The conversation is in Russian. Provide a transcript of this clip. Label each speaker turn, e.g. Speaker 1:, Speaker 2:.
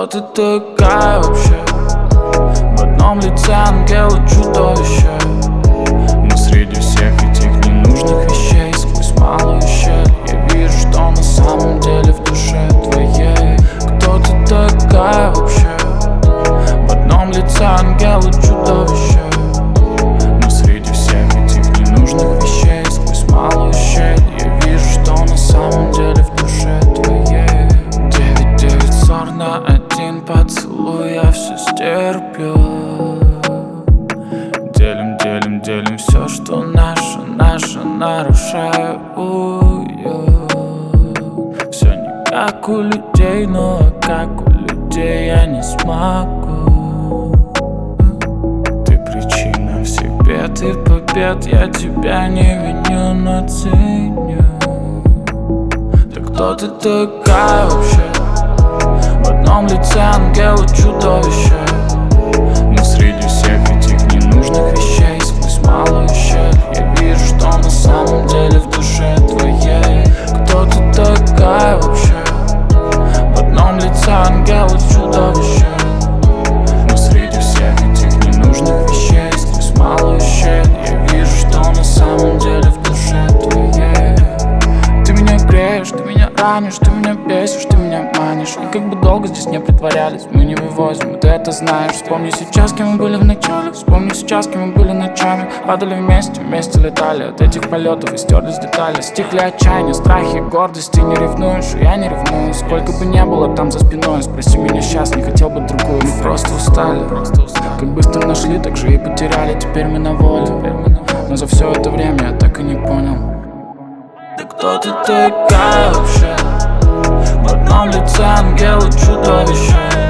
Speaker 1: ты такая вообще? В одном лице ангел и чудовище. Но среди всех этих ненужных вещей, сквозь малую щель, я вижу, что на самом деле в душе твоей. Кто ты такая вообще? В одном лице ангел и чудовище. Но среди всех этих ненужных вещей, сквозь малую щель, я вижу, что на самом деле в душе твоей. 9-9-41 поцелуй, я все стерплю. Делим все, что наше нарушаю. Все не как у людей, но как у людей я не смогу. Ты причина всех бед и побед, я тебя не виню, но ценю. Да кто ты такая вообще? В одном лице ангел и чудовище. Но среди всех этих ненужных вещей, сквозь малую щель, я вижу, что на самом деле в душе твоей. Кто ты такая вообще? В одном лице ангел и чудовище. Но среди всех этих ненужных вещей, сквозь малую щель, я вижу, что на самом деле в душе твоей. Ты меня греешь, ты меня ранишь, ты меня бесишь, ты меня манишь. И как бы долго здесь не притворялись, мы не вывозим, и ты это знаешь. Вспомни сейчас, кем мы были в начале, вспомни сейчас, кем мы были ночами. Падали вместе летали от этих полетов и стерлись детали. Стихли отчаяние, страхи, гордость, ты не ревнуешь, и я не ревную. Сколько бы ни было там за спиной, спроси меня сейчас, не хотел бы другую. Мы просто устали, как быстро нашли, так же и потеряли. Теперь мы на воле, но за все это время я так и не понял. Да кто ты такая вообще? В одном лице ангел и чудовище.